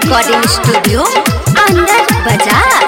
recording studio अंदर बाजार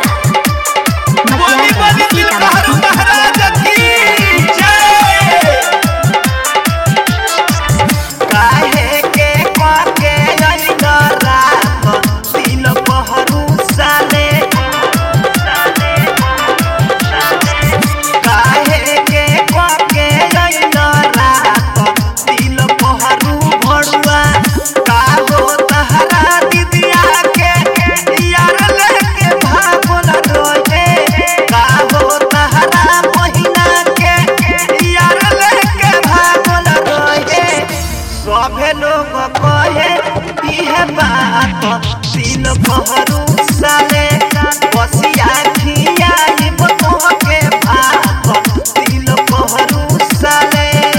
सभे लोग कहे इहे बात दिल पहरू साले बसिया खियाई बतोह के बात दिल पहरू साले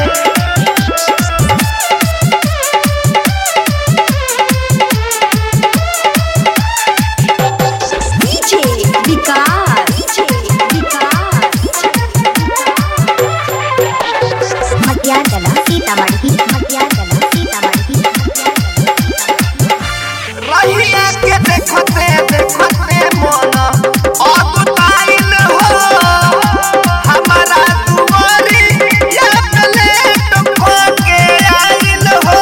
डीजे विकास मटियागला सीतामढ़ी रहिया के देखते देखते मन अगुताइल हो हमारा दुआरी या प्लेट खो के आइल हो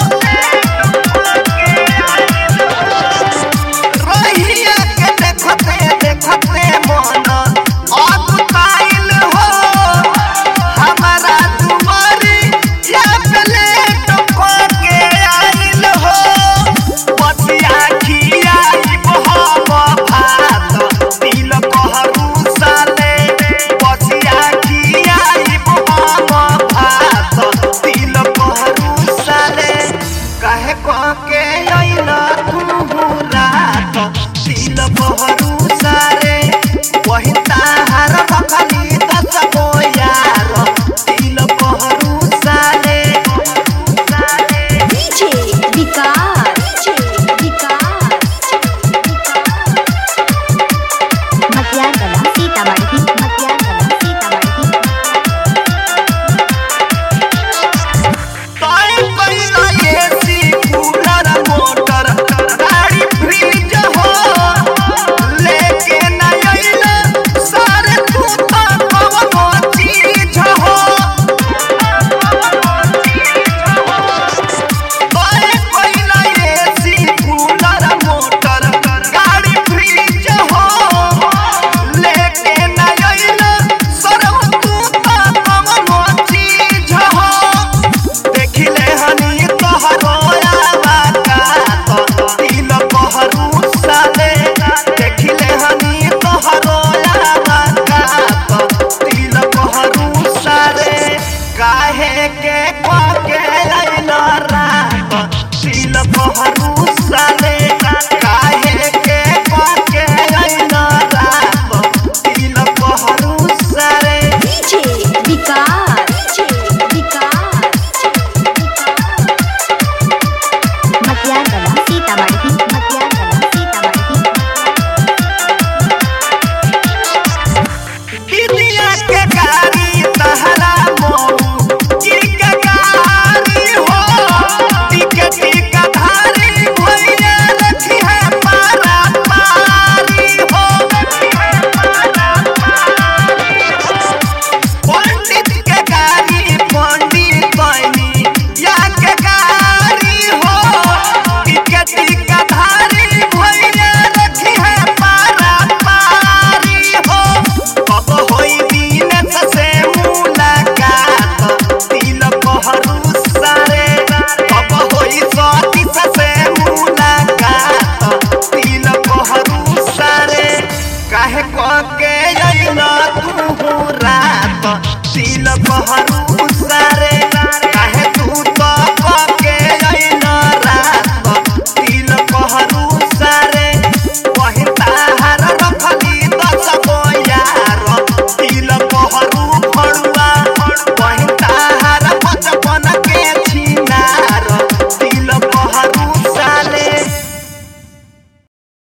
रहिया के देखते देखते मन अगुताइल हो हमारा दुआरी या प्लेट खो के आइल हो बसिया खियाई बहम भात दिल पहरू साले बसिया खियाई बहम भात दिल पहरू साले कहे कह के अइल तू रात दिल पहरू साले वही ताहार बखली दस गो यार दिल पहरू साले डीजे विकास मटियागला सीतामढ़ी ताई पहिला एसी कूलर मोटर गाड़ी फ्रिज हो लेके न अइल सारे तू तो कवनो चीज हो ताई पहिला एसी कूलर मोटर गाड़ी फ्रिज हो लेके न अइल सारे तू तो कवनो चीज हो देखिले हनी तोहरो आवाका तो दिल पहरू साले देखिले हनी तोहरो आवाका तो दिल पहरू साले काहे के पाके आइल रात दिल पहरू साले काहे के पाके आइल रात दिल पहरू साले डीजे विकास मटियागला सीतामढ़ी दिदिया